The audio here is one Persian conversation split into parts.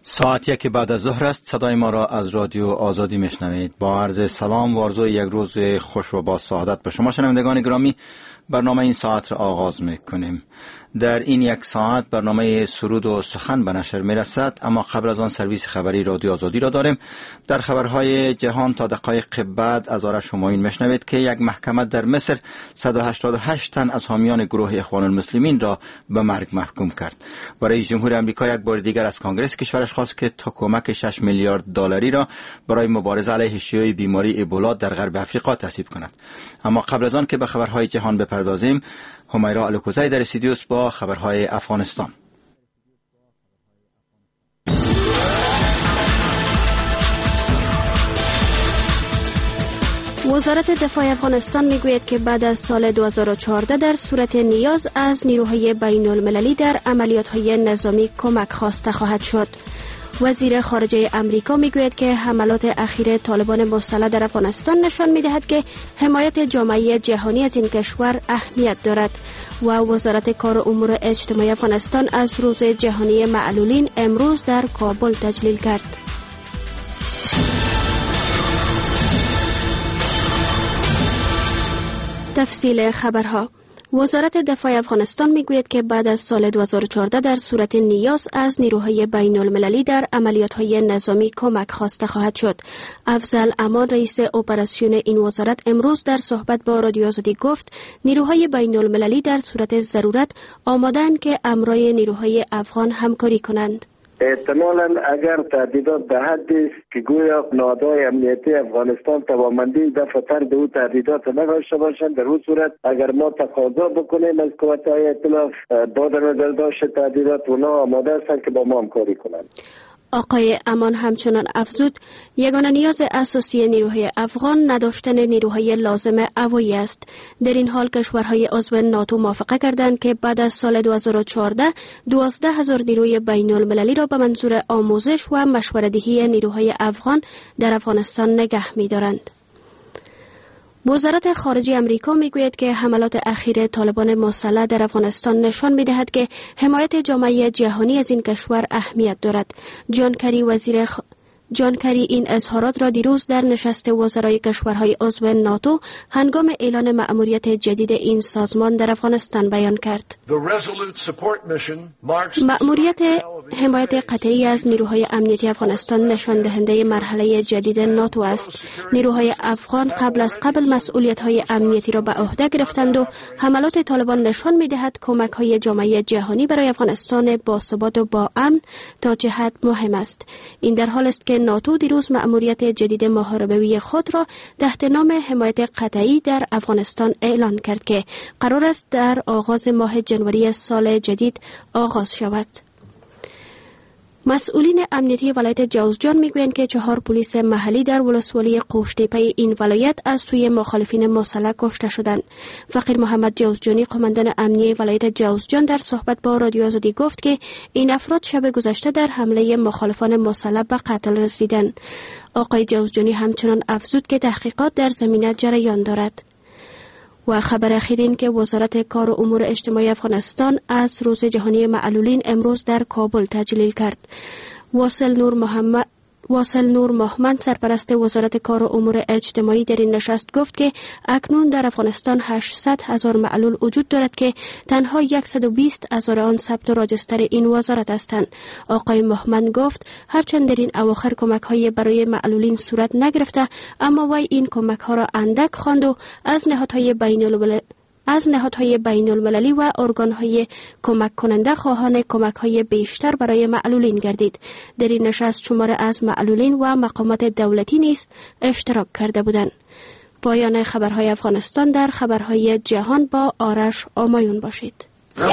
ساعت 1 بعد از ظهر است. صدای ما را از رادیو آزادی میشنوید. با عرض سلام و آرزوی یک روز خوش و با سعادت به شما شنوندگان گرامی، برنامه این ساعت را آغاز میکنیم. در این یک ساعت برنامه سرود و سخن به نشر میرسد، اما قبل از آن سرویس خبری رادیو آزادی را داریم. در خبرهای جهان تا دقایق بعد از آرش همایون میشنوید که یک محکمه در مصر 188 تن از حامیان گروه اخوان المسلمین را به مرگ محکوم کرد. و رئیس جمهور آمریکا یک بار دیگر از کانگرس کشورش خواست که تا کمک 6 میلیارد دلاری را برای مبارزه علیه شیوع بیماری ابولا در غرب افریقا تصویب کند. اما قبل از آن که به خبرهای جهان بپردازیم، همیرا الکوزی در استودیو است با خبرهای افغانستان. وزارت دفاع افغانستان میگوید که بعد از سال 2014 در صورت نیاز از نیروهای بین المللی در عملیات‌های نظامی کمک خواسته خواهد شد. وزیر خارجه امریکا میگوید که حملات اخیر طالبان مسلح در افغانستان نشان میدهد که حمایت جامعه جهانی از این کشور اهمیت دارد و وزارت کار و امور اجتماعی افغانستان از روز جهانی معلولین امروز در کابل تجلیل کرد. تفصیل خبرها. وزارت دفاع افغانستان میگوید که بعد از سال 2014 در صورت نیاز از نیروهای بین المللی در عملیات‌های نظامی کمک خواسته خواهد شد. افضل امان رئیس اپراسیون این وزارت امروز در صحبت با رادیو آزادی گفت نیروهای بین المللی در صورت ضرورت آماده‌اند که امرای نیروهای افغان همکاری کنند. احتمالاً اگر تهدیدات به حدی است که گویا نهادهای امنیتی افغانستان توانمندی دفع طرد او تهدیدات نداشته باشند، در اون صورت اگر ما تقاضا بکنیم از قوت‌های ائتلاف با در نظر داشت تهدیدات، اونا آماده هستند که با ما همکاری کنند. آقای امان همچنان افزود یگانه نیاز اساسی نیروهای افغان نداشتن نیروهای لازم هوایی است. در این حال کشورهای عضو ناتو موافقه کردند که بعد از سال 2014 12,000 نیروی بین المللی را به منظور آموزش و مشوره‌دهی نیروهای افغان در افغانستان نگه می‌دارند. وزارت خارجه امریکا میگوید که حملات اخیر طالبان مسلح در افغانستان نشان میدهد که حمایت جامعه جهانی از این کشور اهمیت دارد. جان کری این اظهارات را دیروز در نشست وزرای کشورهای عضو ناتو هنگام اعلان مأموریت جدید این سازمان در افغانستان بیان کرد. مأموریت حمایت قطعی از نیروهای امنیتی افغانستان نشان دهنده مرحله جدید ناتو است. نیروهای افغان قبل مسئولیت‌های امنیتی را به عهده گرفتند و حملات طالبان نشان می‌دهد کمک‌های جامعه جهانی برای افغانستان باثبات و با امن تا چه حد مهم است. این در حال است که ناتو دیروز مأموریت جدید محاربه‌ای خود را تحت نام حمایت قطعی در افغانستان اعلان کرد که قرار است در آغاز ماه جنوری سال جدید آغاز شود. مسئولین امنیتی ولایت جوزجان میگویند که 4 پلیس محلی در ولسوالی قوشتیپه این ولایت از سوی مخالفین مسلح کشته شدند. فقیر محمد جوزجانی قماندان امنیتی ولایت جوزجان در صحبت با رادیو آزادی گفت که این افراد شب گذشته در حمله مخالفان مسلح به قتل رسیدند. آقای جوزجانی همچنان افزود که تحقیقات در زمینه جریان دارد. و خبر اخیر این که وزارت کار و امور اجتماعی افغانستان از روز جهانی معلولین امروز در کابل تجلیل کرد. واصل نور محمد سرپرست وزارت کار و امور اجتماعی در این نشست گفت که اکنون در افغانستان 800,000 معلول وجود دارد که تنها 120,000 آن ثبت و راجستر این وزارت هستند. آقای محمد گفت هرچند در این اواخر کمک‌های برای معلولین صورت نگرفته، اما وی این کمک‌ها را اندک خواند و از نهادهای بین المللی و ارگانهای کمک کننده خواهان کمک‌های بیشتر برای معلولین گردید. در این نشست شمار از معلولین و مقامات دولتی نیز اشتراک کرده بودند. پایان خبرهای افغانستان. در خبرهای جهان با آرش آمایون باشید.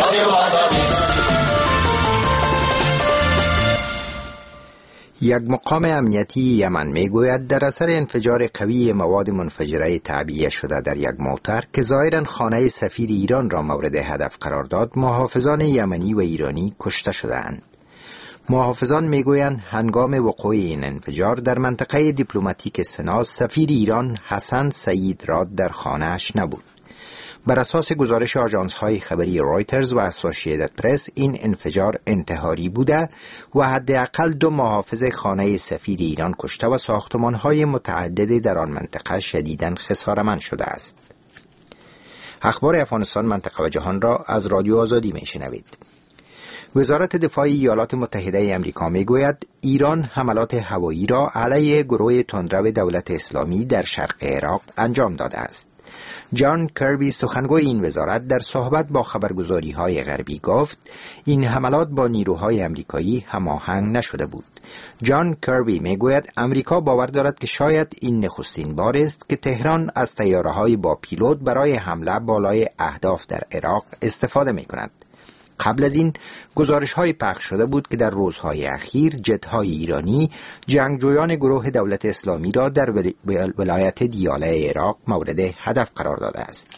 یک مقام امنیتی یمن میگوید در اثر انفجار قوی مواد منفجره تعبیه شده در یک موتر که ظاهراً خانه سفیر ایران را مورد هدف قرار داد، محافظان یمنی و ایرانی کشته شدند. محافظان میگویند هنگام وقوع این انفجار در منطقه دیپلماتیک سنا سفیر ایران حسن سعید راد در خانه‌اش نبود. بر اساس گزارش آژانس‌های خبری رایترز و اسوسییتد پرس این انفجار انتحاری بوده و حداقل 2 محافظ خانه سفیر ایران کشته و ساختمان‌های متعددی در آن منطقه شدیداً خساره‌مند شده است. اخبار افغانستان، منطقه و جهان را از رادیو آزادی میشنوید. وزارت دفاع ایالات متحده آمریکا میگوید ایران حملات هوایی را علیه گروه تندرو دولت اسلامی در شرق عراق انجام داده است. جان کربی، سخنگوی این وزارت، در صحبت با خبرگزاری‌های غربی گفت این حملات با نیروهای آمریکایی هماهنگ نشده بود. جان کربی میگوید آمریکا باور دارد که شاید این نخستین بار است که تهران از طیاره‌های با پیلوت برای حمله بالای اهداف در عراق استفاده می‌کند. قبل از این گزارش‌های پخش شده بود که در روزهای اخیر جت‌های ایرانی جنگجویان گروه دولت اسلامی را در ولایت دیاله عراق مورد هدف قرار داده است.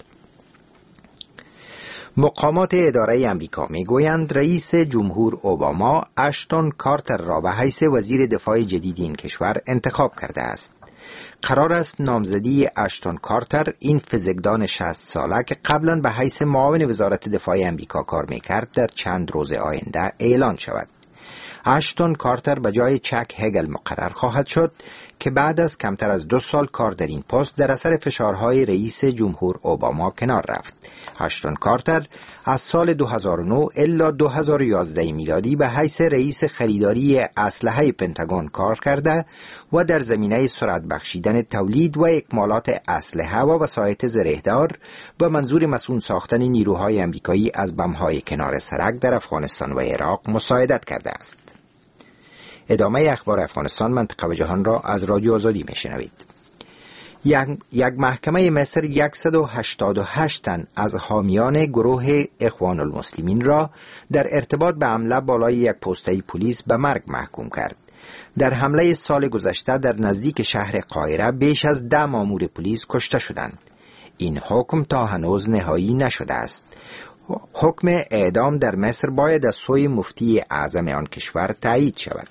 مقامات اداره آمریکا میگویند رئیس جمهور اوباما اشتون کارتر را به حیث وزیر دفاع جدید این کشور انتخاب کرده است. قرار است نامزدی اشتون کارتر، این فیزیکدان 60 ساله که قبلا به حیث معاون وزارت دفاع آمریکا کار میکرد، در چند روز آینده اعلان شود. اشتون کارتر به جای چک هگل مقرر خواهد شد که بعد از کمتر از 2 سال کار در این پست در اثر فشارهای رئیس جمهور اوباما کنار رفت. اشتون کارتر از سال 2009 الی 2011 میلادی به حیث رئیس خریداری اسلحه پنتاگون کار کرده و در زمینه سرعت بخشیدن تولید و اکمالات اسلحه و وسایط زرهدار به منظور مسئول ساختن نیروهای آمریکایی از بم‌های کنار سرک در افغانستان و عراق مساعدت کرده است. ادامه اخبار افغانستان، منطقه و جهان را از رادیو آزادی میشنوید. یک محکمه مصر 188 تن از حامیان گروه اخوان المسلمین را در ارتباط به حمله بالای یک پسته پلیس به مرگ محکوم کرد. در حمله سال گذشته در نزدیک شهر قاهره بیش از 10 مامور پلیس کشته شدند. این حکم تا هنوز نهایی نشده است. حکم اعدام در مصر باید از سوی مفتی اعظم آن کشور تایید شود.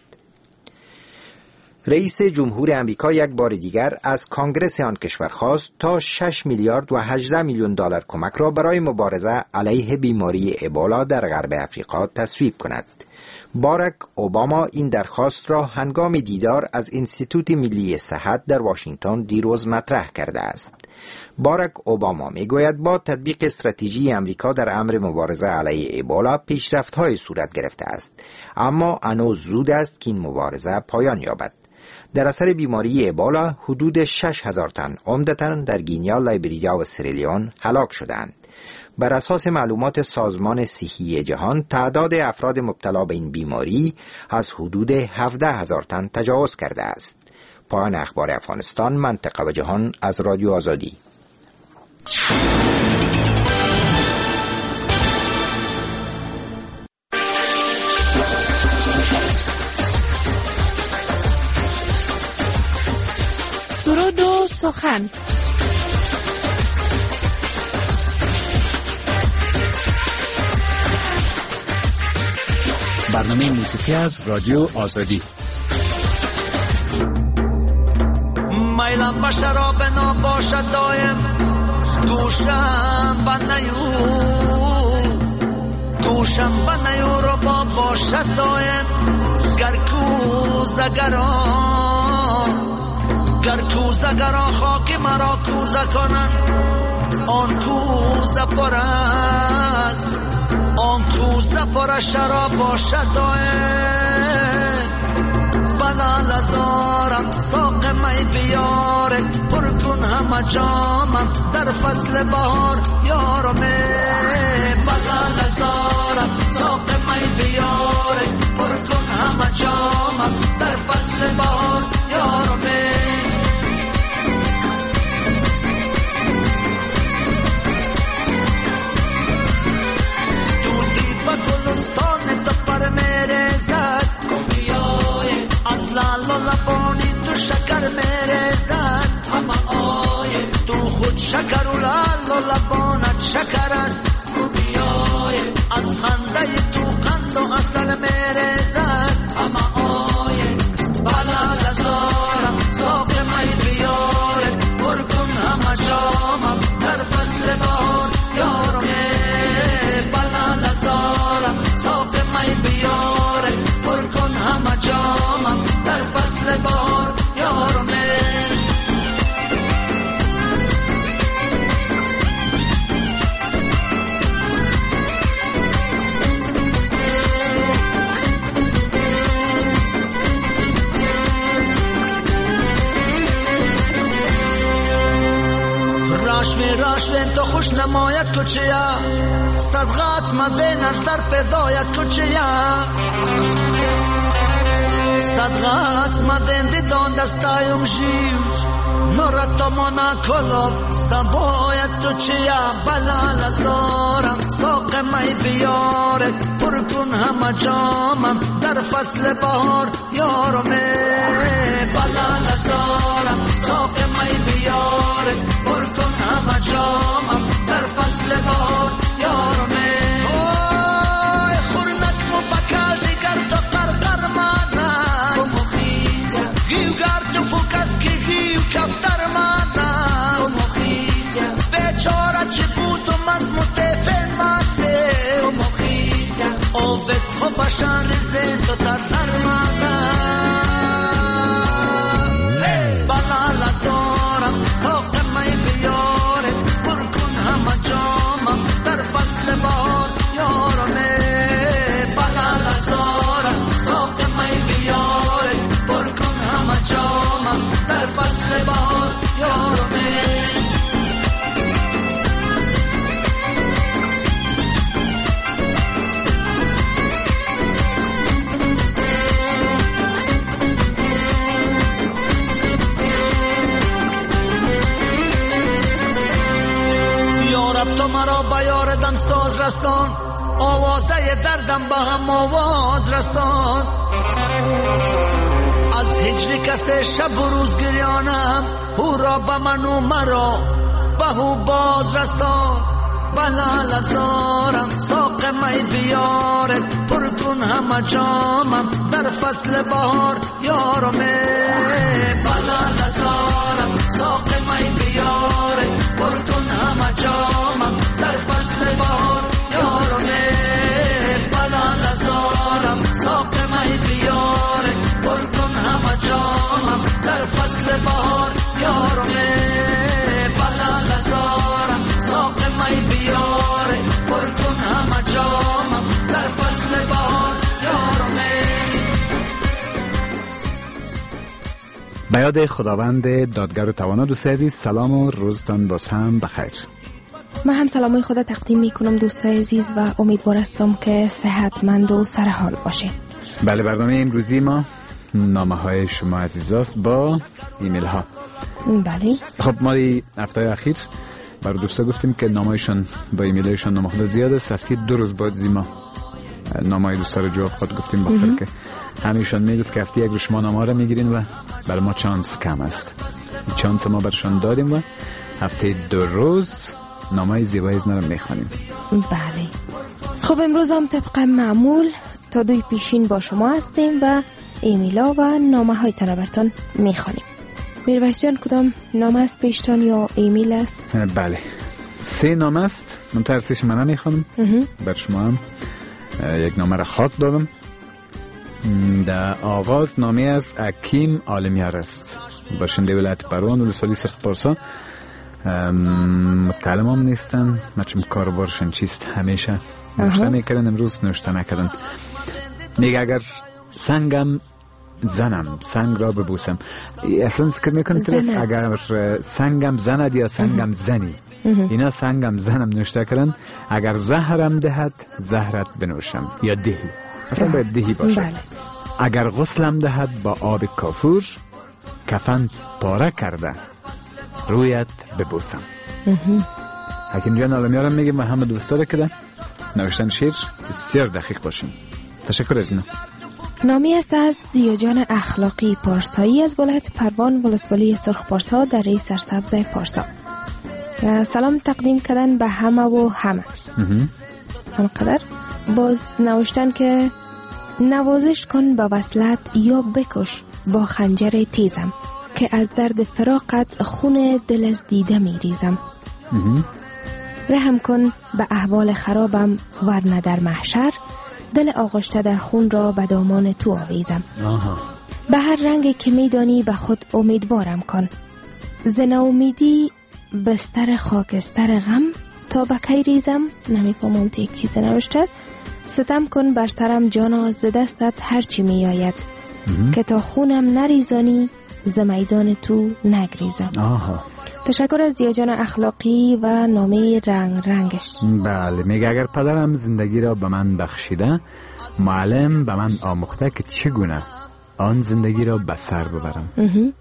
رئیس جمهور آمریکا یک بار دیگر از کانگرس آن کشور خواست تا 6 میلیارد و 18 میلیون دلار کمک را برای مبارزه علیه بیماری ابولا در غرب افریقا تصویب کند. باراک اوباما این درخواست را هنگام دیدار از انستیتوت ملی صحت در واشنگتن دیروز مطرح کرده است. باراک اوباما میگوید با تطبیق استراتژی آمریکا در امر مبارزه علیه ابولا پیشرفت‌های صورت گرفته است، اما هنوز زود است که این مبارزه پایان یابد. در اثر بیماری ابولا حدود 6,000 تن عمدتاً در گینیا، لایبریا و سیرالیون هلاک شدند. بر اساس معلومات سازمان صحی جهان تعداد افراد مبتلا به این بیماری از حدود 17,000 تن تجاوز کرده است. پایان اخبار افغانستان، منطقه و جهان از رادیو آزادی. سرود و سخن. برنامه موسیقی از رادیو آزادی. میلم به شراب نباشد دایم، دوشم به نیو رو باشد دایم. گر کوزه گرا خاک مرا کوزه کنن، آن کوزه پر شراب باشد دایم. بلال ازارم ساق می بیاره، پر کن همه جامم در فصل بهار یارمه. بلال ازارم ساق می بیاره، پر کن همه جامم در فصل بهار یارمه. گلستان تو پر میره زد، از لال و لبانی تو شکر میره زد. همه آیه تو خود شکر و لال و لبانت شکر است. از خنده تو قند و اصل میره زد. همه آیه بلال ازارم ساق می بیاره، پر کن همه جامم در فصل بهار راش وین تو خوش نمایت کچیا صدقات ما بین از در پیدایت کچیا صدقات ما بین دیدان دستایم جیو نورت مانا کلوب سبایت تو چیا بلال زارم ساق می بیارت پر کن همه جامم در فصل بهار یارمه بلال زارم ساق می بیارت پر کن همه جامم در فصل بهار یارمه اوی خورنک مو بکال دیگر تو قرقر مادن گیو گرد فکت کی گیو کفتر مادن بیچاره چی بود و مزموت فن ماده اوویت خوبشان زین تو در مادن بلال زارم ساق می بیاره پر کن همه جامم در فصل بهار یارمه بلال زارم ساق می بیاره پر کن همه جامم در فصل بهار یارمه یارب تو مرا با یار دم ساز رسان آوازه دردم با هم آواز رسان از هجری کسی شب و روز گریانم او را به من و مرا به او باز رسان بلال زارم ساق می بیارت پر کن همه جامم در فصل بهار یارمه بلال زارم ساق می بیارت پر کن همه جامم در فصل بهار یارمه بلال زارم ساق می بیارت پر کن همه جامم در فصل بهار یارمه بلال زارم ساق می بیاره پر کن همه جامم در فصل بهار یارمه. به یاد خداوند دادگر و توانا. دوستای عزیز سلام و روزتان باز هم بخیر. من هم سلامای خدا تقدیم می کنم دوستای عزیز و امیدوار هستم که صحتمند و سرحال باشین. بله، برنامه امروزی ما نامه های شما عزیزاست با ایمیل ها. بله. خب ما هفته اخیر برای دوستا گفتیم که نامه‌هایشان با ایمیل‌هایشان نامه خود زیاد است. هفته 2 روز بعد زیما نامه‌های دوستا رو جواب خود گفتیم بخاطر که همیشان میگفت که هفته یک روز شما نامه رو میگیرین و برای ما چانس کم است. چانس ما برشان دادیم و هفته 2 روز نامه زیبای از ما رو میخوانیم. بله. خب امروز هم طبق معمول تا 2 پیشین با شما هستیم و ایمیل‌ها و نامه‌هایتان براتون میخوانیم. میرویس جان کدام نامه است پیشتان یا ایمیل است؟ بله 3 نامه است، من ترسیش من نمیخوانم. بر شما هم یک نامه را خط دادم. در آغاز نامه از حکیم عالمیار است، باشنده ولایت پروان ولسوالی سرخ پارسا. متعلم هم نیستن، مچم کاربارشن چیست، همیشه نوشته میکردن، امروز نوشته نکردن. میگه اگر سنگم زنم سنگ را ببوسم. اصلا فکر میکنم ترس اگر سنگم زند یا سنگم زنی، اینا سنگم زنم نوشته کردن. اگر زهرم دهد زهرت بنوشم یا دهی، اصلا باید دهی باشد. بله. اگر غسلم دهد با آب کافور کفن پاره کرده رویت ببوسم. حکیم جان عالمیارم میگه و همه دوستا را کده نوشتن شعر بسیار دقیق باشیم. تشکر از اینا. نامی است از زیاجان اخلاقی پارسایی از ولایت پروان ولسوالی سرخ پارسا در ری سرسبز پارسا. سلام تقدیم کردن به همه و همه. همقدر باز نوشتن که نوازش کن به وصلت یا بکش با خنجر تیزم که از درد فراقت خون دل از دیده می ریزم. رحم کن به احوال خرابم ورنه در محشر دل آغشته در خون را به دامان تو آویزم. به هر رنگی که می دانی به خود امیدوارم کن، ز ناامیدی بستر خاکستر غم تا به کی ریزم. نمیفهمم تو یک چیز نوشته است. ستم کن بر سرم جانا ز دستت هرچی می آید که تا خونم نریزانی ز میدان تو نگریزم. تشکر از زیاجان اخلاقی و نامه رنگش. بله، میگه اگر پدرم زندگی را به من بخشیده، معلم به من آموخته که چگونه آن زندگی را به سر ببرم.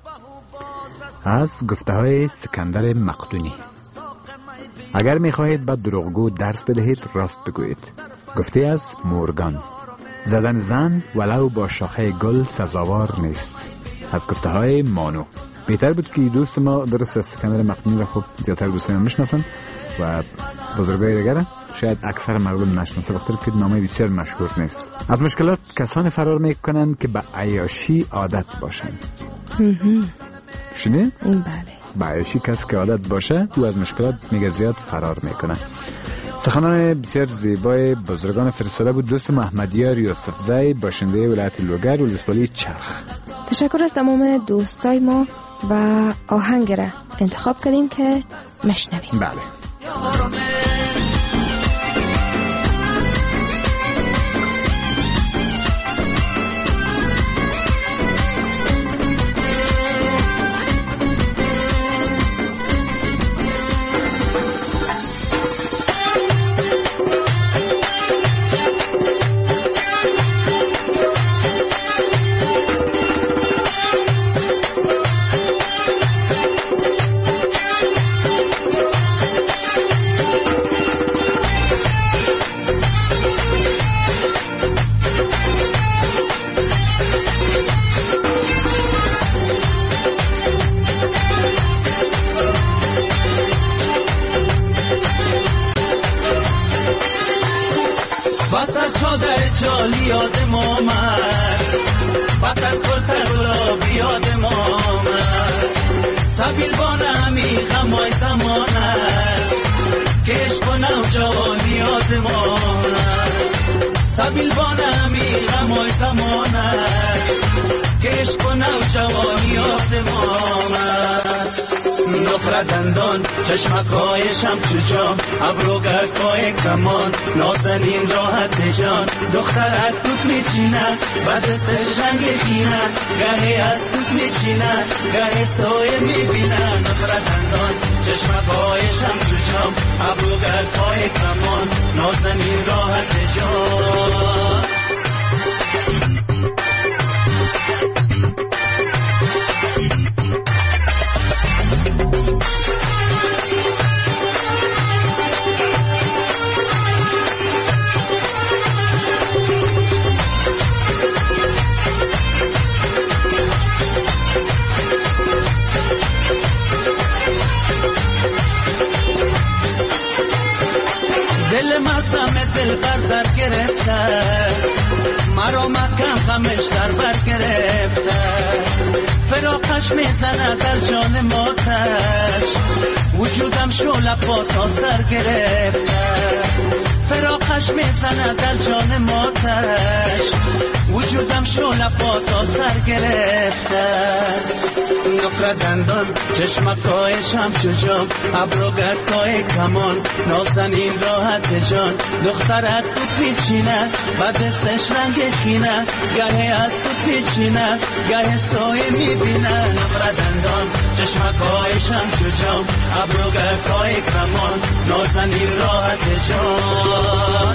از گفته های سکندر مقدونی. اگر میخواهید به دروغگو درس بدهید راست بگویید. گفته از مورگان. زدن زن ولو با شاخه گل سزاوار نیست. از گفته های مانو. بهتر بود که دوست ما درست از سکندر مقدونی را خوب زیادتر دوستان میشناسن و بزرگای دیگر شاید اکثر مردم نشناسه، بخاطر که نامه بسیار مشهور نیست. از مشکلات کسانی فرار میکنند که به عیاشی عادت باشند. شنید؟ بله. به عیاشی کسی که عادت باشه او از مشکلات میگه زیاد فرار میکنه. سخنان بسیار زیبای بزرگان فرستاده بود دوست محمدیار یوسف زی، باشنده ولایت لوگر، ولسوالی چرخ. تشکر از تمام دوستای ما و آهنگ را انتخاب کردیم که مشنویم. بله. دندان چشمکایشم چجام ابرو گرکای کمان نازنین راحت جان دخترک توت میچینه بعد سر رنگ خینه گهی از توت میچینه گهی سایه میبینه نفر دندان چشمکایشم چجام ابرو گرکای کمان نازنین راحت جان. دل مستم دل در گرفته مرا مکم غمش در بر گرفته فراقش میزنه در جان ماتش وجودم شعله پا تا سر گرفته فراقش میزنه در جان ماتش وجودم شعله پا تا سر گرفته نفر دندان چشمکایشم چجام ابرو گرکای کمان نازنین راحت جان دخترک توت میچینه و دستش رنگ خینه گهی از توت میچینه گهی سایه میبینه نفر دندان چشمکایشم چجام ابرو گرکای کمان نازنین راحت جان.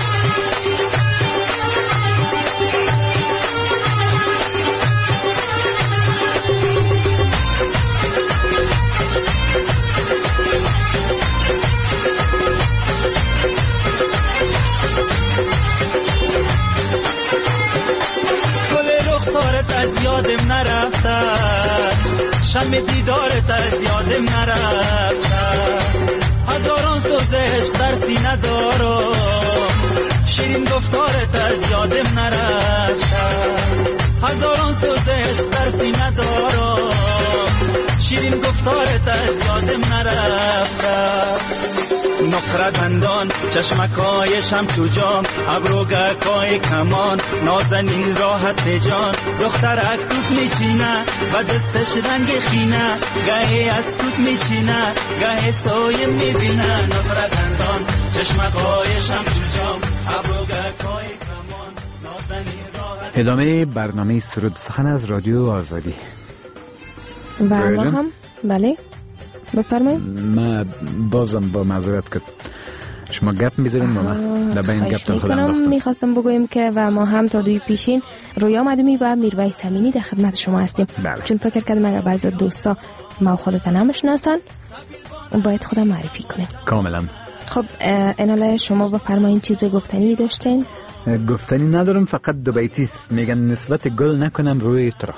از یادم نرفته شم دیدارت از یادم نرفته هزاران سوز عشق در سینه دارم شیرین گفتارت از یادم نرفته هزاران سوز عشق در سینه دارم شیرین گفتارت از یادم نرفته نقره دندان چشمکایشم چجام ابرو گرکای کمان نازنین راحت جان دخترک توت میچینه و دستش رنگ خینه گهی از توت میچینه گهی سایه میبینه نقره دندان چشمکایشم چجام ابرو گرکای کمان نازنین راحت. ادامه برنامه سرود سخن از رادیو آزادی. و ما هم بله بفرمایید. ما بازم با معذرت که شما گپ می‌زدین و من در بین گپ خودم انداختم. می‌خواستم بگویم که و ما هم تا دوی پیشین رویا مدومی و میرویس امینی در خدمت شما هستیم. بله. چون فکر کردم اگر بعضی دوستا ما خودت نمی‌شناسن باید خودم معرفی کنیم. کاملا. خب اناله شما بفرمایید چیز گفتنی داشتین؟ گفتنی ندارم، فقط دو بیتیست. میگن نسبت گل نکنم روی ترا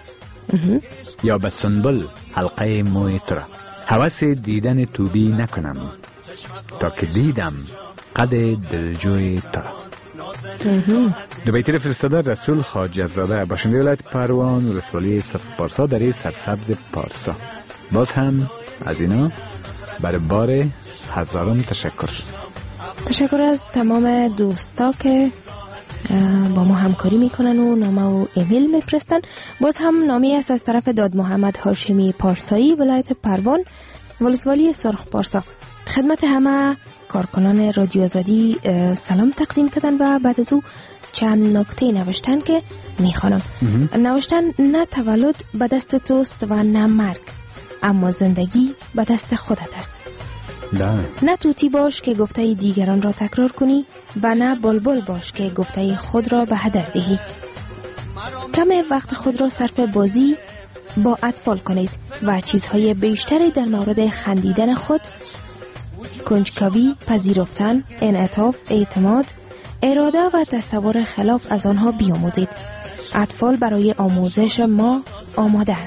یا به سنبل حلقه موی ترا، هوس دیدن توبی نکنم تا که دیدم قد دلجوی ترا. دو بیتی را فرستاده رسول خواجه زاده، باشنده ولایت پروان، ولسوالی پارسا در سرسبز پارسا. باز هم از اینا برای بار هزارم تشکر. تشکر از تمام دوستا که با ما همکاری میکنن و نامه و ایمیل میفرستن. باز هم نامی است از طرف داد محمد هاشمی پارسایی، ولایت پروان، ولسوالی سرخ پارسا. خدمت همه کارکنان رادیو آزادی سلام تقدیم کردن و بعد از او چند نکته نوشتن که میخوانم. نوشتن نه تولد به دست توست و نه مرگ، اما زندگی به دست خودت است. نه توتی باش که گفته دیگران را تکرار کنی و نه بلبل باش که گفته خود را به هدر دهی. کم وقت خود را صرف بازی با اطفال کنید و چیزهای بیشتری در مورد خندیدن خود، کنجکاوی، پذیرفتن، انعطاف، اعتماد، اراده و تصور خلاف از آنها بیاموزید. اطفال برای آموزش ما آماده‌اند.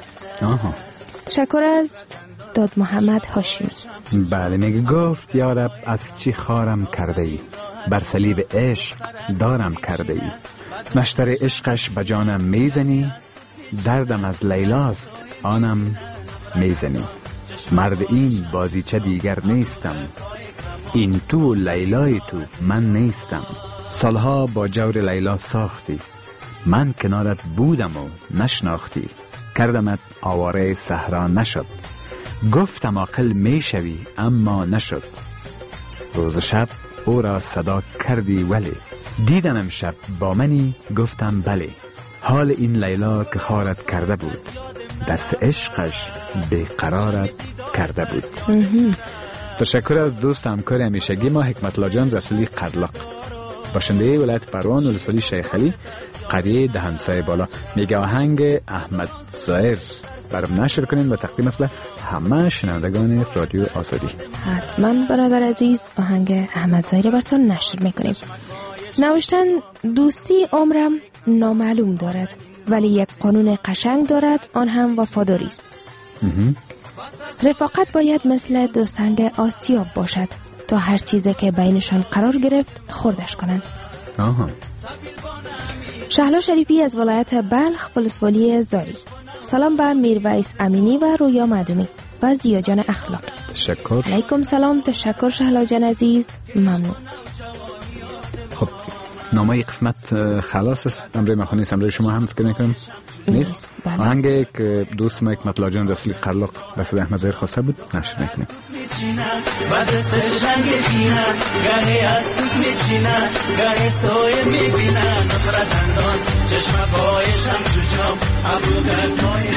تشکر از داد محمد هاشمی. بله، میگه گفت یا رب از چی خارم کرده ای، بر صلیب عشق دارم کرده ای، نشتر عشقش به جانم میزنی، دردم از لیلاست آنم میزنی. مرد این بازیچه دیگر نیستم، این تو لیلای تو من نیستم. سالها با جور لیلا ساختی، من کنارت بودم و نشناختی. کردمت آواره صحرا نشد، گفتم عاقل میشوی اما نشد. روز شب او را صدا کردی ولی، دیدم امشب با منی گفتم بله. حال این لیلا که خارت کرده بود، درس عشقش بیقرارت کرده بود. تشکر از دوست همکار همیشگی ما حکمت الله جان رسولی قرلق، باشنده ولایت پروان، ولسوالی شیخ علی، قریه دهنسای بالا. میگه آهنگ احمد ظاهر برام نشر کنین و تقدیم افله همه شنوندگان رادیو آزادی. حتما برادر عزیز آهنگ احمد ظاهر براتون نشر میکنیم. نوشتن دوستی عمرم نامعلوم دارد ولی یک قانون قشنگ دارد، آن هم وفاداری است. رفاقت باید مثل دو سنگ آسیاب باشد تا هر چیزی که بینشان قرار گرفت خوردش کنند. شهلا شریفی از ولایت بلخ، ولسوالی زاری. سلام به میرویس امینی و رویا مدومی و زیا جان اخلاقی. تشکر. علیکم سلام. تشکر شهلا جان عزیز، ممنون. خب نامه قسمت خلاص است. امروی مخانی است. امروی شما هم فکر نکنم نیست. آهنگ که دوست ما حکمت الله جان رسولی قرلق رسول احمد ظاهر خواسته بود نشر میکنیم. بعد سرشنگ کینا گاهی از توت میچینا گاهی سوی میبینا نفرت اندان چشم پایشم چوچام ابرو گرمای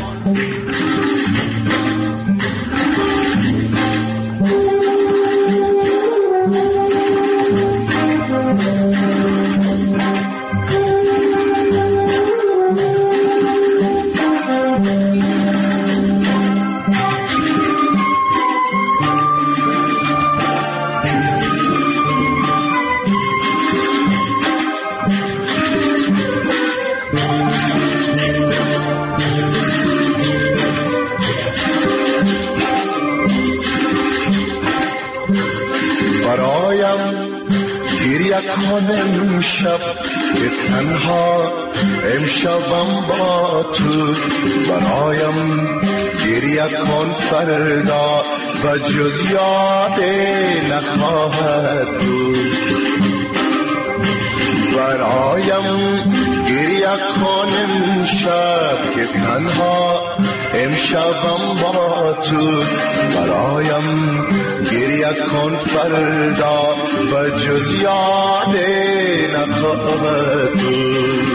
کنم شب که تنها امشبم با تو، برایم گریه کن فردا و جز یاد نخواهد بود. برایم گریه کن امشب که تنها امشبم با تو، برایم گریه کن فردا و جز یاد نخواهد بود.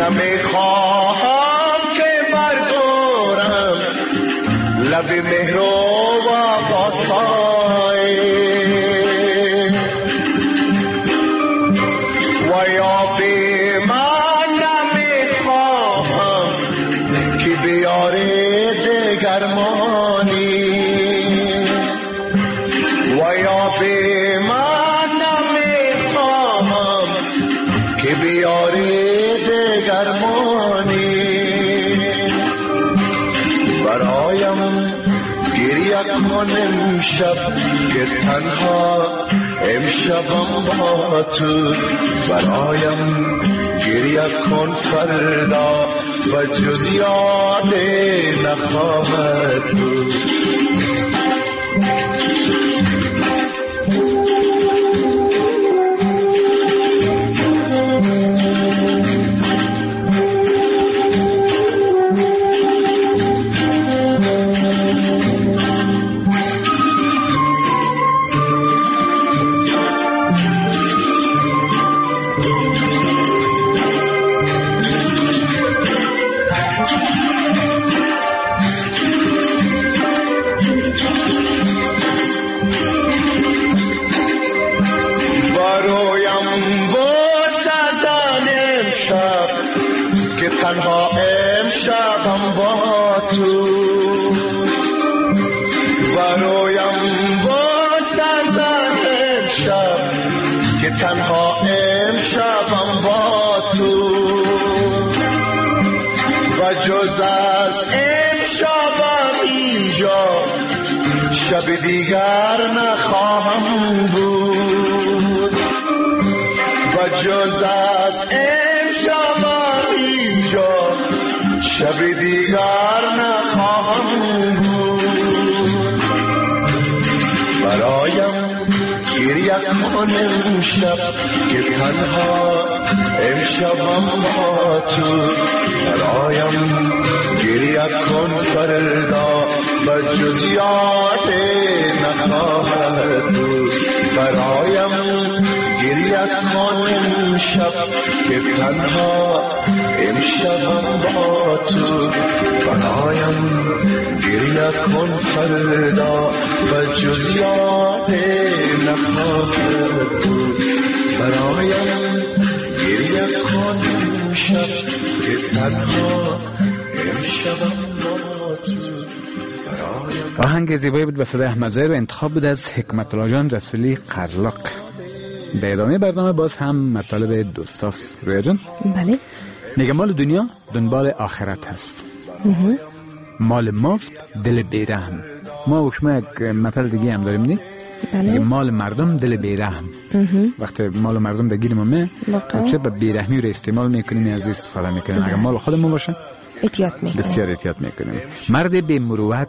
نمیخواهم که بردارم لب مهر و وفای و یا به من نمیخواهم که بیاره دگرمانی و یا به من نمیخواهم که بیاره دگرمانی برایم گریه کن امشب که تنها امشبم با تو برایم گریه کن فردا و جز یاد نخواهد بود تنها امشبم با تو برایم بسازم امشب که تنها امشبم با تو و جز از امشبم اینجا شب دیگر نخواهم بود و جز از امشبم شب دیگر نخواهم بود برایم گریه کن امشب که تنها امشبم با تو برایم گریه کن فردا و جز یاد نخواهد بود برایم گریه کن امشب که تنها امشبم با تو برایم گریه کن فردا و جز یاد نخواهد بود برایم گریه کن امشب که تنها امشبم با تو. آهنگ زیبایی بود به صدای احمد ظاهر و انتخاب بود از حکمت الله جان رسولی قرلاق. در ادامه برنامه باز هم مطالب دوستاست. رویا جان؟ بله. میگه مال دنیا دنبال آخرت هست. مال مفت دل بیرحم. ما و شما یک مثال دیگه هم داریم نی؟ بله. مال مردم دل بیرحم. وقتی مال مردم در گیر ما می اکثر به بیرحمی رو استعمال میکنیم، از استفاده میکنیم. اگر مال خودمون باشه احتیاط میکنیم، بسیار احتیاط میکنیم. مرد بی مروت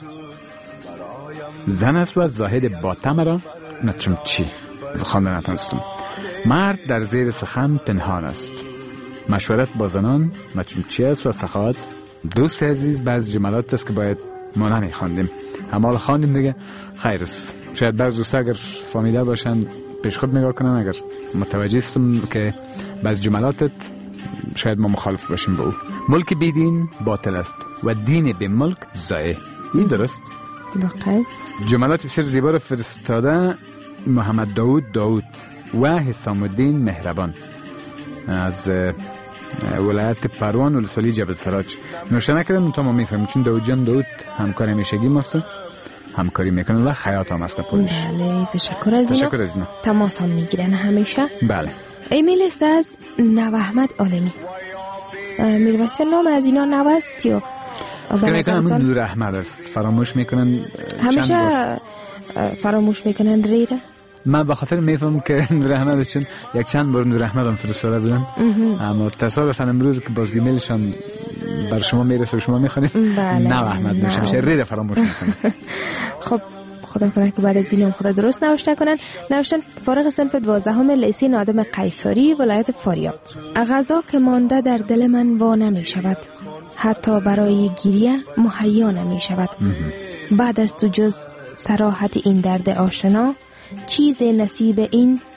زن است و زاهد با تمرا نچم چی خواندن نتونستم. مرد در زیر سخن پنهان است، مشورت با زنان مچمچی است و سخاوت. دوست عزیز بعض جملات است که باید ما نمیخواندیم، همال خواندیم دیگه خیر است. شاید بعض دوستا اگر فهمیده باشن پیش خود نگاه کنن، اگر متوجه هستم که بعض جملاتت شاید ما مخالف باشیم با او. ملک بی دین باطل است و دین بی ملک ضایع. این درست؟ واقعا جملات بسیار زیبا رو فرستاده محمد داود و حسام الدین مهربان از ولایت پروان ولسوالی جبل سراج. نوشته نکردم تا ما میفهمیم، چون داود همکار همیشگی ماست، همکاری میکنه و خیاط هم است پولش. بله تشکر از اینا. تماس هم میگیرن همیشه. بله. ایمیل است از نو احمد عالمی. میربسیان نام از اینا نو است یا کنم نور احمد است؟ فراموش میکنن همیشه فراموش میکنن ریره. من به خاطر میفهم که نور احمد، چون یک چند بار نور احمد هم فرستاده بودم، اما تصادفاً امروز که باز ایمیلشان بر شما میرسه و شما میخونید نو احمد میشه ریره فراموش میکنن. خب خدا کنه که بعد از این هم خدا درست نوشته کنن. نوشتن فارغ صنف 12 لیسه نادم قیصری ولایت فاریاب. غذا که مانده در دل من وا نمی شود، حتی برای گریه مهیا نمی شود. بعد از تو جز صراحت این درد آشنا، چیز نصیب این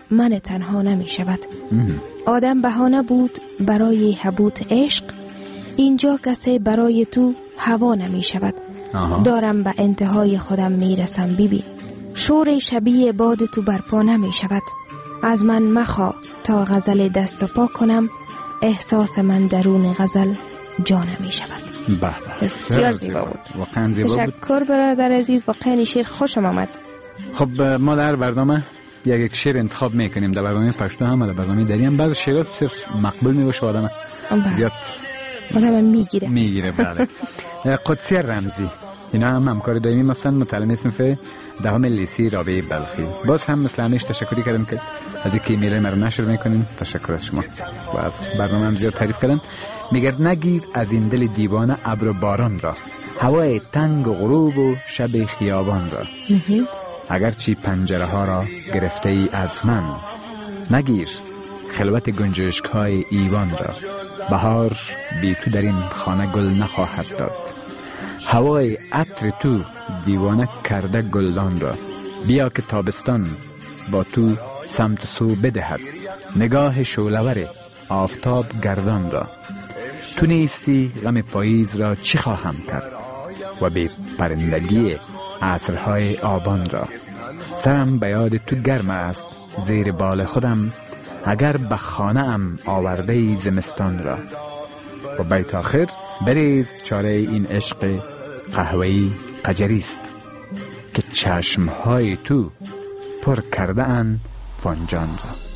من تنها نمی شود. آدم بهانه بود برای حبوط عشق، اینجا کسی برای تو هوا نمی شود. دارم به انتهای خودم می رسم بیبی، شور شبیه باد تو برپا نمی شود. از من مخوا تا غزل دست و پا کنم، احساس من درون غزل جا نمی شود. بسیار زیبا بود، واقعا زیبا بود. تشکر برادر عزیز، واقعا شعر خوشم آمد. خب ما در برنامه یک شعر انتخاب میکنیم، در برنامه پشتو هم در برنامه دری هم بعض شعرها بسیار مقبول میباشه، آدم زیاد آدم میگیره. بله. قدسی رمزی اینا هم همکار دائمی مثلا متعلم صنف دهم لیسه رابعه بلخی. باز هم مثل همیشه تشکری کردم که از اینکه ایمیل ما رو نشر میکنین. تشکر از شما و از برنامه هم زیاد تعریف کردن. میگه نگیر از این دل دیوانه ابر و باران را، هوای تنگ و غروب و شب خیابان را. اگرچه پنجره ها را گرفته ای از من، نگیر خلوت گنجشک های ایوان را. بهار بی تو در این خانه گل نخواهد داد، هوای عطر تو دیوانه کرده گلدان را. بیا که تابستان با تو سمت سو بدهد، نگاه شعله‌ور آفتاب گردان را. تو نیستی غم پاییز را چی خواهم کرد، و به پرندگی عصرهای آبان را. سرم به یاد تو گرم است زیر بال خودم، اگر به خانه ام آورده زمستان را. و بیت آخر بریز چاره این عشق قهوه‌ای قجریست، که چشمهای تو پر کرده ان فنجان را.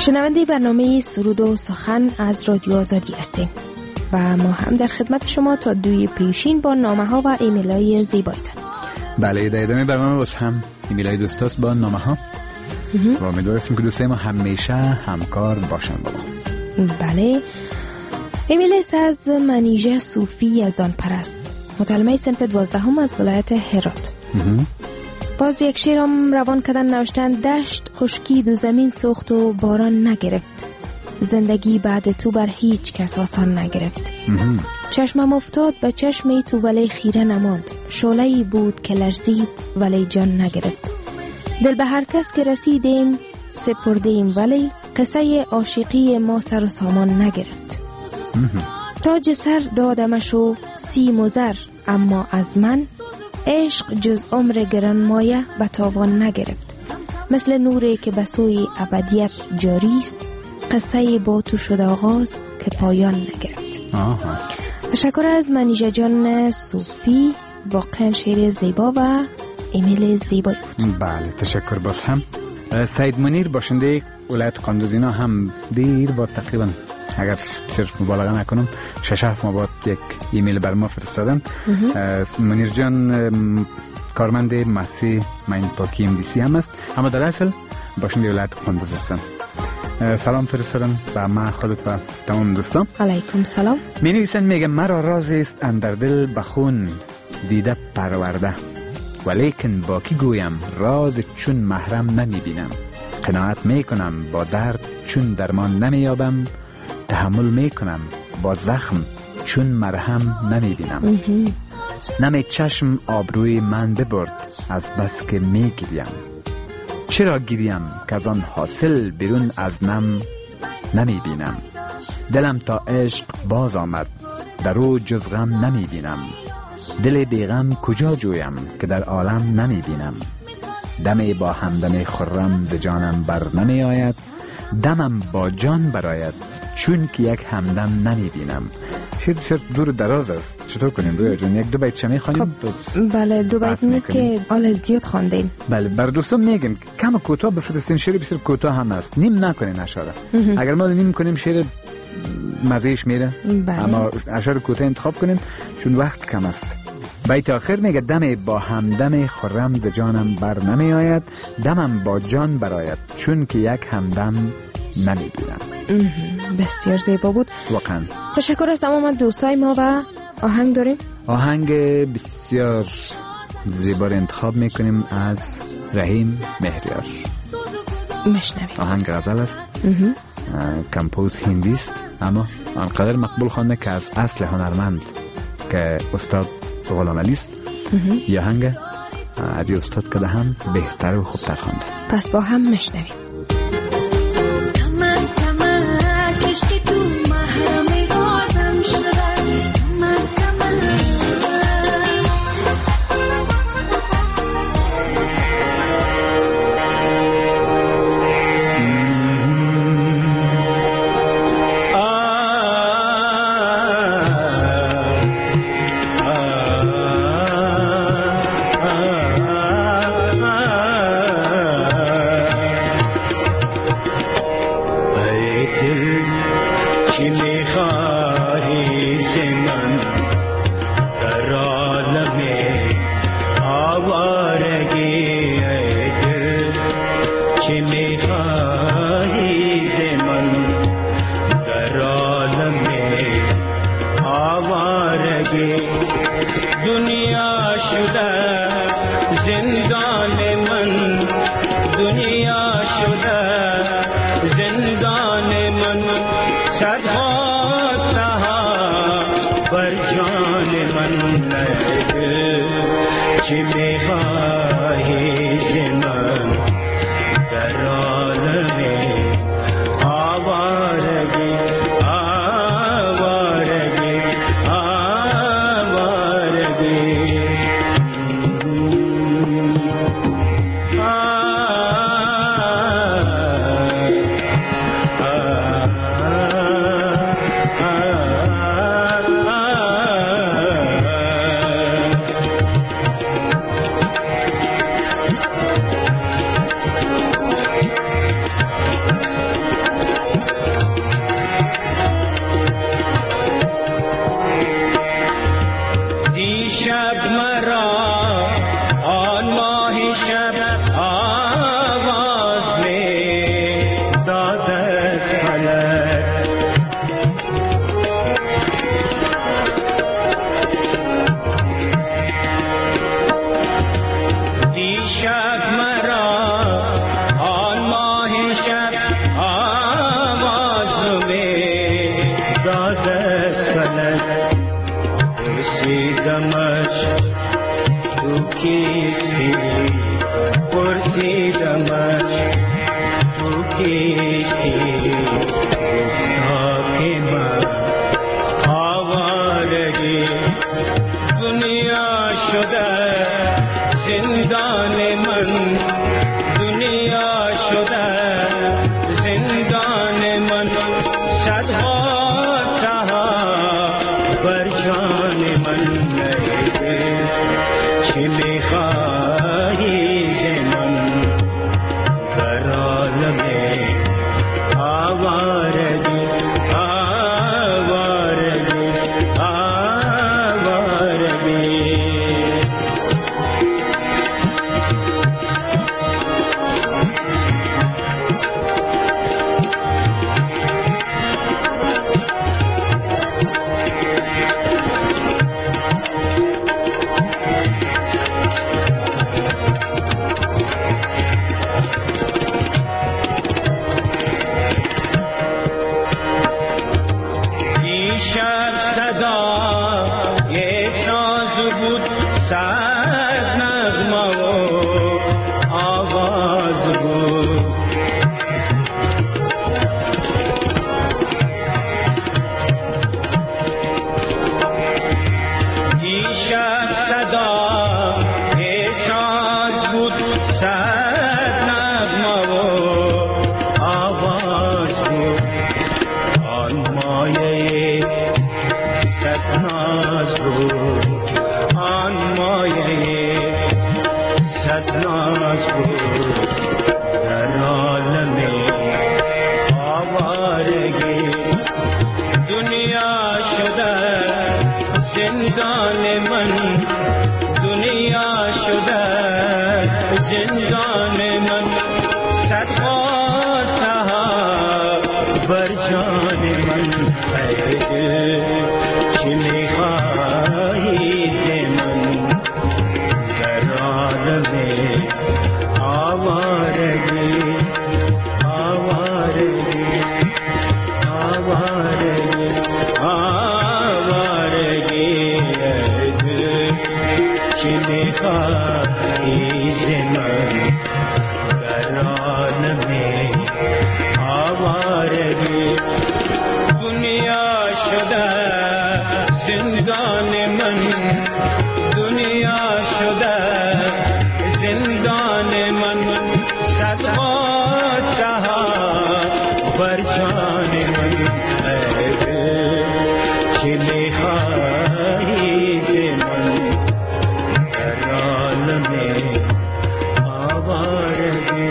شنونده برنامه سرود و سخن از رادیو آزادی هستیم و ما هم در خدمت شما تا 2 پیشین با نامه ها و ایمیل های زیبایتان. بله، در ادامه برنامه باز هم ایمیل های دوستاست با نامه ها و امیدواریم که دوستای ما همیشه همکار باشن با ما. بله، ایمیل است از منیژه صوفی یزدان پرست، متعلمه صنف 12 از ولایت هرات. باز یک شعرم روان کردن، نوشتن دشت خشکید و زمین سوخت و باران نگرفت، زندگی بعد تو بر هیچ کس آسان نگرفت. چشمم افتاد به چشمی تو ولی خیره نماند، شعله‌ای بود که لرزید ولی جان نگرفت. دل به هر کس که رسیدیم سپردیم ولی قصه عاشقی ما سر و سامان نگرفت. تاج سر دادمش و سیم و زر، اما از من عشق جز عمر گرانمایه به تاوان نگرفت. مثل نوری که به سوی ابدیت جاری است، قصه با تو شد آغاز که پایان نگرفت. تشکر از منیژه جان صوفی، واقعا شعر زیبا و ایمیل زیبایی بود. بله، تشکر. باز هم سید منیر باشنده ولایت قندوز اینا هم دیر با تقریبا اگر صرف مبالغه نکنم 6-7 ماه بعد یک ایمیل بر ما فرستادن. منیر جان کارمند مؤسسه ماین پاکی MDC هم است، اما در اصل باشنده ولایت قندوز هستن. سلام فرستادم و ما خودت و تمام دوستان. علیکم سلام. می نویسن میگه مرا رازی است اندر دل بخون دیده پرورده، ولیکن با کی گویم راز چون محرم نمی بینم. قناعت می کنم با درد چون درمان نمی یابم، تحمل می کنم با زخم چون مرهم نمی بینم. نمی چشم آبروی من ببرد از بس که می گریم، چرا گریم که از آن حاصل بیرون از نم نمی بینم. دلم تا عشق باز آمد در او جز غم نمی بینم، دل بیغم کجا جویم که در عالم نمی بینم. دمی با همدم خرم ز جانم بر نمی آید، دمم با جان براید چون که یک همدم نمی بینم. شعر بسیار دور دراز است، چطور کنیم رویا جون؟ 1-2 بیت چه میخوانیم؟ بله 2 بیت می که آل زیاد خواندین. بله، بر دوستان میگم کم کوتاه بفرستین، شعر بسیار کوتاه هم است، نیم نکنین اشاره. اگر ما نیم کنیم شعر مزهش میره. اما اشاره کوتاه انتخاب کنین چون وقت کم است. بیت آخر میگه دم با همدم خرم ز جانم بر نمی آید، دمم با جان براید چون که یک همدم نمی بینم. بسیار زیبا بود واقعا. تشکر از تمام دوستای ما. و آهنگ داریم، آهنگ بسیار زیبا انتخاب میکنیم از رحیم مهریار. مشنویم. آهنگ غزل است، کمپوز هندی است، اما آنقدر مقبول خوانده که از اصل هنرمند که استاد غلام علی است، یه آهنگ از یه استاد که هم بهتر و خوبتر خوانده. پس با هم مشنویم. کیستی پرسیدمش تو کیستی گفتا که من آوارگی دنیا شده زندان من دنیا شده زندان من صدها سها بر جان من نیده چه میخواهی ز من در عالم آوارگی آوارگی آوارگی زندان من دنیا شده زندان من صدها سها بر جان من چه میخواهی ز من در عالم آوارگی آوارگی آوارگی آوارگی چه میخواهی ز من در عالم آوارگی دنیا شده زندان من دنیا شده زندان من صدها سها بر جان من چه میخواهی ز من در عالم آوارگی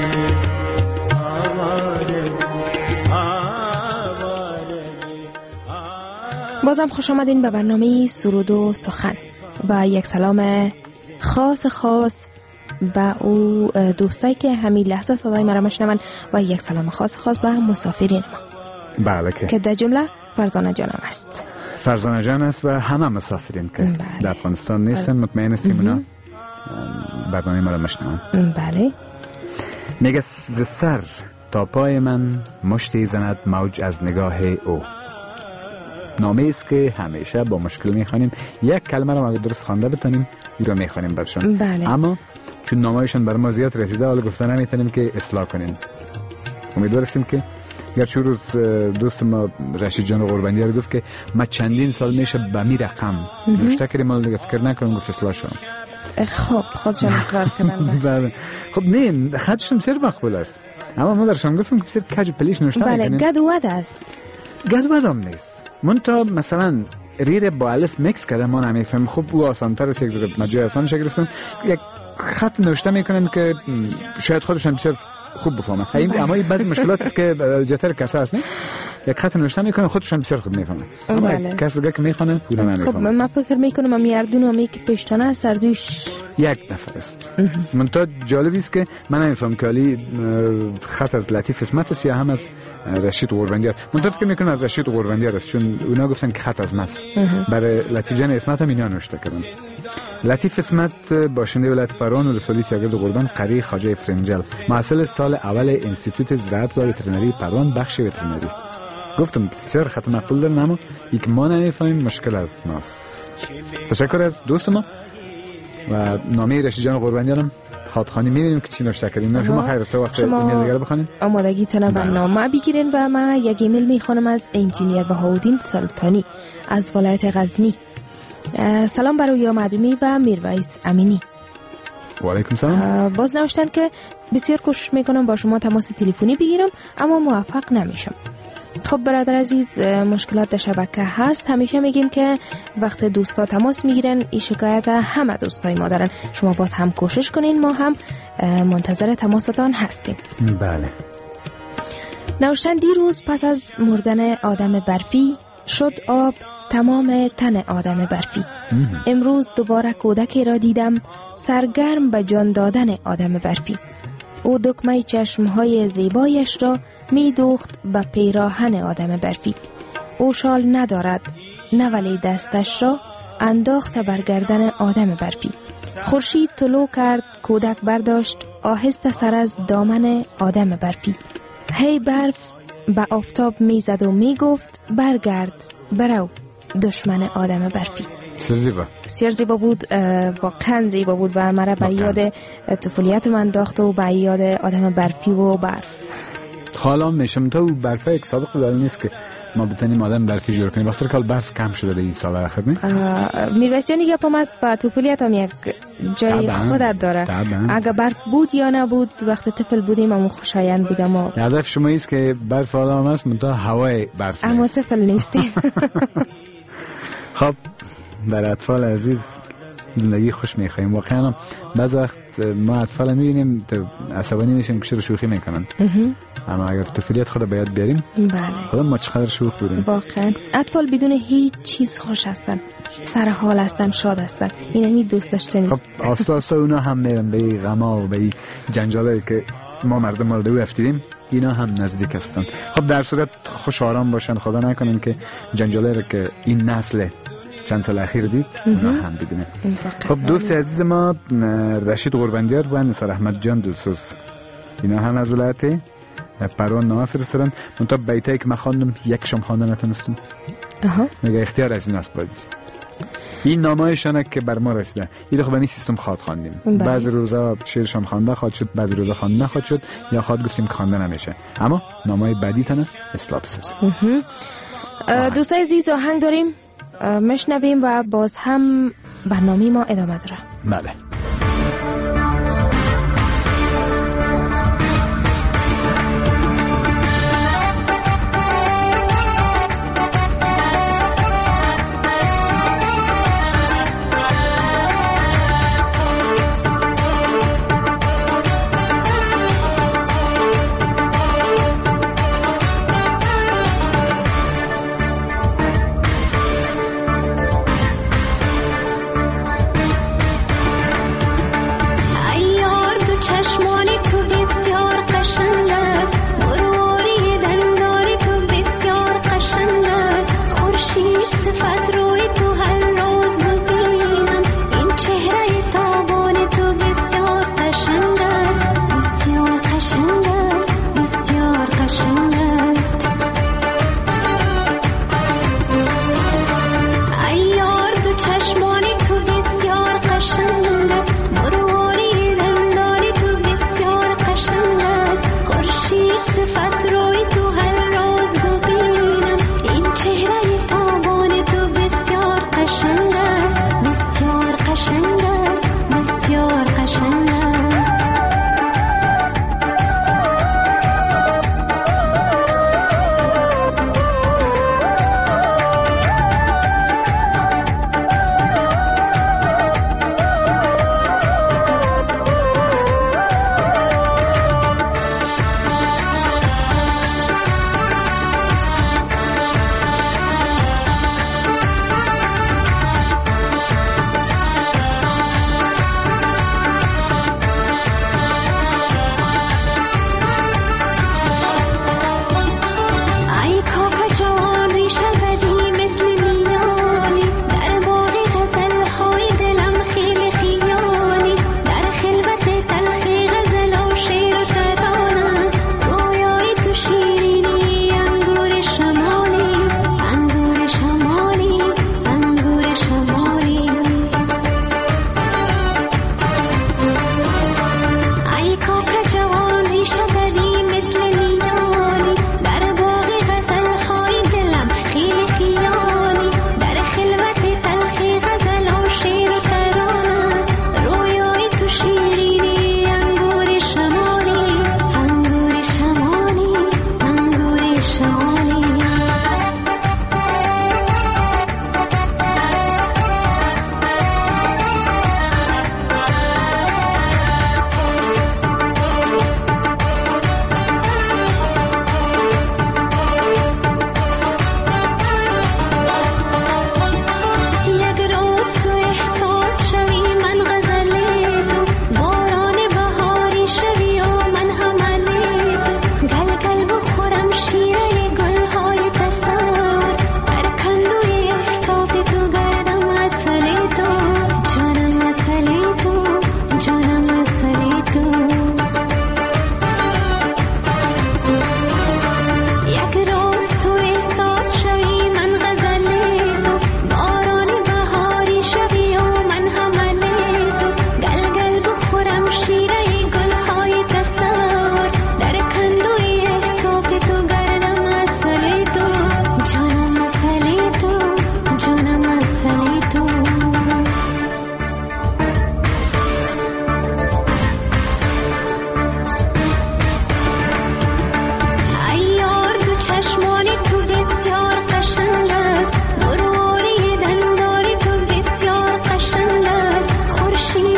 بازم خوش آمدین به برنامه سرود و سخن و یک سلام خاص به او دوستایی که همین لحظه صدای مرا میشنون و یک سلام خاص به مسافرین ما. بله که در جمله فرزانه جانم است. فرزانه جان است و همه مسافرین که در افغانستان نیستن مطمئن هستیم اونا برنامه مرا میشنون. بله. میگه ز سر تا پای من مشتی زند موج از نگاه او. نامه است که همیشه با مشکل میخوانیم. یک کلمه رو اگه درست خوانده بتونیم این رو میخوانیم برشون. بله. اما چون نامه‌شون بر ما زیاد رسیده حالا گفتن نمیتونیم که اصلاح کنیم. امیدوار هستیم که گرچه روز دوست ما رشید جان قربانی رو گفت که ما چندین سال میشه به می رقم نوشته کردیم حالا دیگه فکر نکنم گفت اصلاح شد. خب خودشون اقرار کردن. بله. خب نه خطشون بسیار مقبول است. اما ما درشون گفتیم که بسیار کج پلیش نوشته بله گدود است. گدود هم نیست. من تا مثلا ریر با الف میکس کردم ما نمیفهم. خب او آسان‌تر است. یک مجای آسانش گرفتم. یک خط نوشته میکنن که شاید خودشون بسیار خوب بفهمن. اما این بعضی مشکلات است که جتر کسا است نه. یک خط نوشته میکنه خودشون بسیار خوب میفهمن. اما کسی که میخونه پول نمیفهمه. خب من فکر میکنم امیردون و می که پشتانه سردوش یک نفر است. من تا جالبی است که من نمیفهم که علی خط از لطیف اسمت است یا هم از رشید قربندیار. من تا فکر میکنم از رشید قربندیار است چون اونا گفتن که خط از ماست. برای لطیف جان اسمت هم اینا نوشته کردن. لطیف اسمت باشنده ولایت پروان و رسولی سرگرد قربان قری خواجه فرنجل محصل سال اول انستیتوت زراعت و وترنری پروان بخش وترنری. گفتم بسیار خط مقبول دارن اما یک ما نمیفهمیم مشکل از ماست. تشکر از دوست ما و نامه رشید جان قربانیانم خاطخانی می‌بینیم که چی نوشته کردیم. شما خیر تو وقت ایمیل دیگه بخونید. آمادگیتون برنامه بگیرین و من یک ایمیل میخونم از انجینیر بهاءالدین سلطانی از ولایت غزنی. سلام برای یا معدومی و میرویس امینی. و علیکم سلام. باز نوشتن که بسیار کوشش میکنم با شما تماس تلفنی بگیرم اما موفق نمیشم. خب برادر عزیز، مشکلات در شبکه هست. همیشه میگیم که وقت دوستا تماس میگیرن این شکایت همه دوستای ما دارن. شما باز هم کوشش کنین، ما هم منتظر تماستان هستیم. بله. نوشتن دیروز پس از مردن آدم برفی شد آب تمام تن آدم برفی. امروز دوباره کودکی را دیدم سرگرم به جان دادن آدم برفی. او دکمه چشمهای زیبایش را می دوخت به پیراهن آدم برفی. او شال ندارد، نه ولی دستش را انداخت بر گردن آدم برفی. خورشید طلوع کرد، کودک برداشت آهسته سر از دامن آدم برفی. هی برف به آفتاب می زد و می گفت برگرد برو دشمن آدم برفی. بسیار زیبا بود، واقعا زیبا بود و مرا به یاد طفولیت من انداخت و به یاد آدم برفی و برف. حالا میشم تو برفه یک سابق داره نیست که ما بتونیم آدم برفی جور کنیم. وقتی که برف کم شده در این سال اخیر نه؟ میرویس جان گپم است و طفولیت هم یک جای خودت داره. اگه برف بود یا نبود وقتی طفل بودیم همون خوشایند بودم. هدف شما ایست که برف آدم است منتها هوای برف اما طفل نیستیم. خب برای اطفال عزیز زندگی خوش میخواییم. واقعا بعض وقت ما اطفال میبینیم تو عصبانی میشیم که شوخی میکنن، اما اگر طفولیت خود باید بیاریم بله خدا ما چقدر شوخ بودیم. واقعا اطفال بدون هیچ چیز خوش هستن، سر حال هستن، شاد هستن. این همی دوست داشته نیست. خب آستا آستا اونا هم میرن به این غما و به این جنجالایی که ما مردم مورد او افتیدیم، اینا هم نزدیک هستن. خب در صورت خوش آرام باشن، خدا نکنن که جنجالایی که این نسل چند سال اخیر دید اونا هم ببینه. خب دوست عزیز ما رشید قربانیار و نثار احمد جان دلسوز، اینا هم از ولایت پروان نامه فرستادن. منتها بیتایی که من خواندم یکشم خوانده نتونستم. میگه اختیار از این است بازی. این نامه‌شونه که بر ما رسیده. این رو به سیستم خواد خواندیم. بعضی روزا شعرشان خوانده خواهد شد، بعضی روزا خوانده نخواهد شد، یا خواهد گفتیم که خوانده نمیشه. اما نامه‌های بعدی تنه اصلاح بسازیم. دوستای عزیز آهنگ داریم مشنویم و باز هم برنامه ما ادامه داره. بله.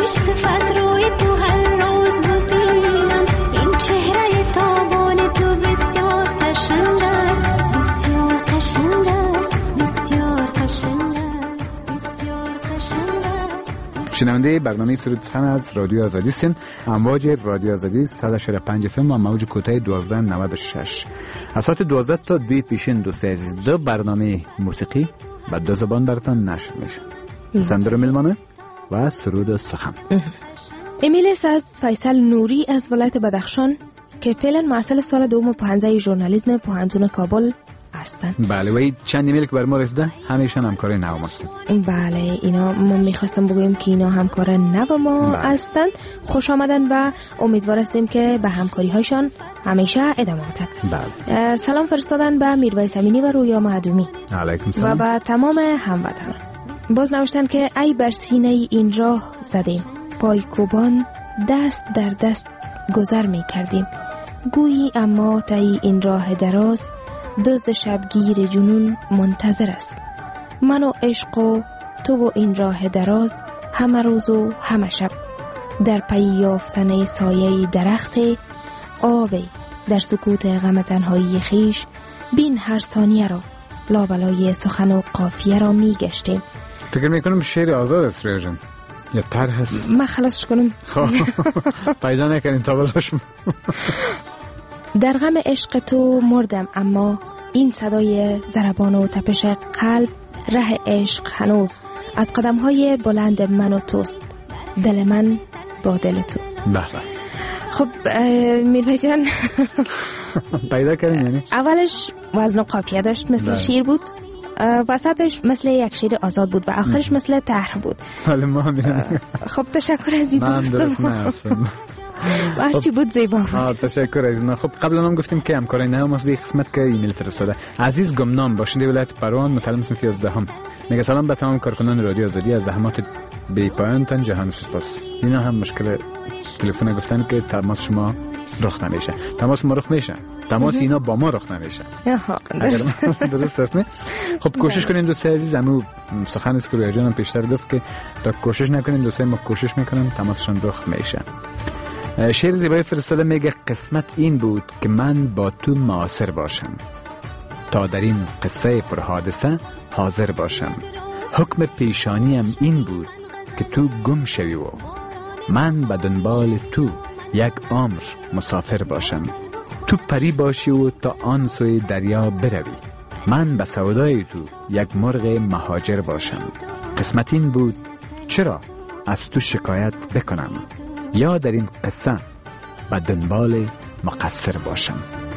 صفت روی تو هر روز ببینم، این چهره تابان تو بسیار قشنگ است، بسیار قشنگ است، بسیار قشنگ است، بسیار قشنگ است. شنونده برنامه سرود سخن از رادیو آزادی هستین. امواج رادیو آزادی 145 FM و موج کوتاه 1296. از ساعت 12 تا 2 پیشین دوستای عزیز 2 برنامه موسیقی با 2 زبان براتون نشر میشه. سندر میلمانه و سرود سخن. امیلیس از فیصل نوری از ولایت بدخشان که فعلا محصل سال دوم پانزده ژورنالیسم پوهنتون کابل هستند. بله و چند ایمیل که بر ما رسیده همیشه همکار نو هستند. بله اینا ما میخواستم بگویم که اینا همکار نو ما هستند. خوش آمدن و امیدوار هستیم که به همکاری هایشان همیشه ادامه بدن. بله. سلام فرستادن به میرویس امینی و رویا معدومی. علیکم سلام. و به تمام هموطنان. باز نوشتن که ای بر سینه این راه زدیم، پای کوبان دست در دست گذر می کردیم، گویی اما تای این راه دراز دزد شبگیر جنون منتظر است. من و عشق و تو و این راه دراز همه روز و همه شب در پی یافتن سایه درخت آبی در سکوت غم تنهایی خیش بین هر ثانیه را لابلای سخن و قافیه را می گشتیم. فکر میکنم شعر آزاد است ریاض جان یا طرح هست؟ من خلاصش کنم. پیدا نکنیم تا بلاشم. در غم عشق تو مردم، اما این صدای ضربان و تپش قلب ره عشق هنوز از قدمهای بلند من و توست، دل من با دل تو. بله. خب میرویس جان پیدا کردیم یعنی اولش وزن و قافیه داشت مثل شیر بود، وسطش مثل یک شیر آزاد بود و آخرش مثل طرح بود. حالا ما خب تشکر از این دوستم. هرچی بود زیبا بود. تشکر از این. خب قبلا هم گفتیم که همکارای نو از دیگه قسمت که ایمیل فرستاده. عزیز گمنام باشنده ولایت پروان متعلم صنف 11 میگه سلام به تمام کارکنان رادیو آزادی، از زحمات بی پایان تن جهان سپاس. اینا هم مشکل تلفن گفتن که تماس شما رخ نمیشه. تماس ما رخ میشه، تماس اینا با ما رخ نمیشه. درست است نه؟ خب کوشش کنین دوستای عزیز. امو سخن است که روی جانم پیشتر گفت که تا کوشش نکنین دوستای ما کوشش میکنن تماسشون رخ میشه. شعر زیبای فرستاده میگه قسمت این بود که من با تو معاصر باشم، تا در این قصه پرحادثه حاضر باشم. حکم پیشانیم این بود که تو گم شوی و من به دنبال تو یک عمر مسافر باشم. تو پری باشی و تا آن سوی دریا بروی، من به سودای تو یک مرغ مهاجر باشم. قسمت این بود چرا از تو شکایت بکنم، یا در این قصه به دنبال مقصر باشم.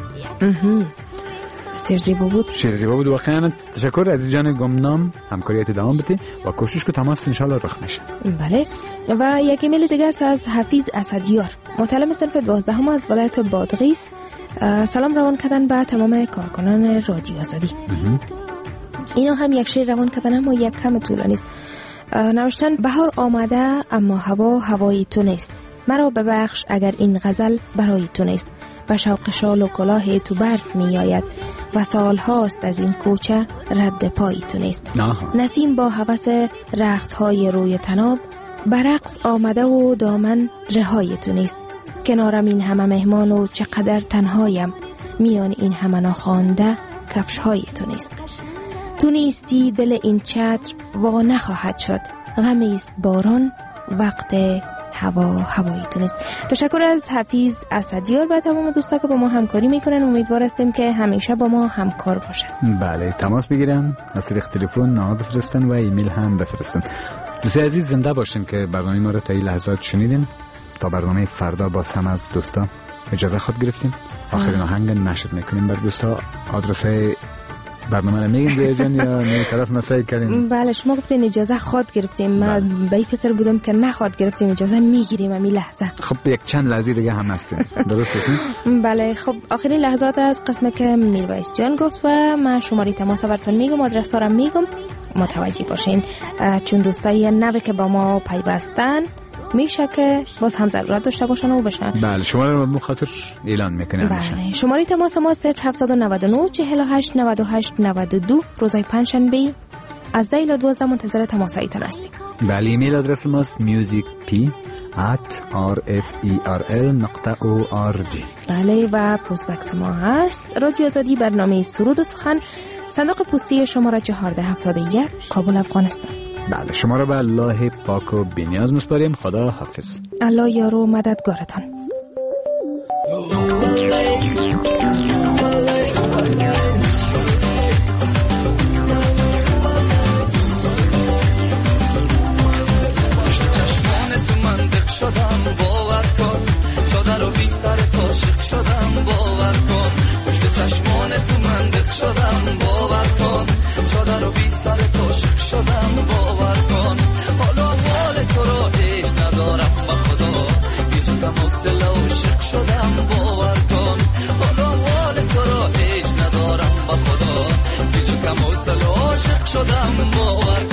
شعر زیبا بود. شعر زیبا بود واقعا. تشکر از جان گمنام، همکاریت ادامه بده و کوشش که تماس انشالله رخ میشه. بله. و یک ایمیل دیگه است از حفیظ اسدیار، متعلم صنف 12 از ولایت بادغیس. سلام روان کردن به تمام کارکنان رادیو آزادی. اینا هم یک شعر روان کردن اما یک کم طولانی است. نوشتن بهار آمده اما هوا هوای تو نیست، مرا ببخش اگر این غزل برای تو نیست. و شوق شال و کلاه تو برف می آید و سال هاست از این کوچه رد پای تو نیست. نسیم با هوس رخت های روی تناب برقص آمده و دامن رهای تو نیست. کنارم این همه مهمان و چقدر تنهایم، میان این همه ناخوانده کفش های تو نیست. تو نیستی دل این چتر وا نخواهد شد، غمی است باران وقت هوایی تو نیست. تشکر از حفیظ اسدیار و تمام دوستا که با ما همکاری میکنن. امیدوار هستیم که همیشه با ما همکار باشن. بله تماس بگیرن، از طریق تلفن نامه بفرستن و ایمیل هم بفرستن. دوستای عزیز زنده باشین که برنامه ما رو تا این لحظات شنیدین. تا برنامه فردا باز هم از دوستا اجازه خود گرفتیم. آخرین آهنگ نشر میکنیم بر دوستا. آدرس برنامه رو میگیم دیگه جان یا نه طرف مسایی کردیم؟ بله شما گفتین اجازه خود گرفتیم. من به این فکر بودم که نخواد گرفتیم، اجازه میگیریم همین لحظه. خب یک چند لحظه دیگه هم هستیم. درست است؟ بله. خب آخرین لحظات از قسمت که میرویس جان گفت و من شماره تماس براتون میگم، آدرس رو میگم، متوجه باشین چون دوستای نوی که با ما پیوستن میشه که باز هم ضرورت داشته باشن و بشن. بله شماره رو مخاطر اعلان میکنه. بله شماره تماس ما 0799 48 98 92 روزهای پنجشنبه از 10 الی 12 منتظر تماسایتان هستیم. بله، ایمیل آدرس ماست musicp@rferl.org. بله، و پست بکس ما هست رادیو آزادی، برنامه سرود و سخن، صندوق پستی شماره 1471 کابل، افغانستان. بله، شما را به الله پاک و بی‌نیاز می‌سپاریم. خدا حافظ. الله یار و مددگارتان. چادر و بی سر عاشق شدم باور کن. حالا حال تو رو هیچ ندارم با خدا، یه جو کم حوصله عاشق شدم باور کن. حالا حال تو رو هیچ ندارم با خدا، یه جو کم حوصله عاشق شدم باور کن.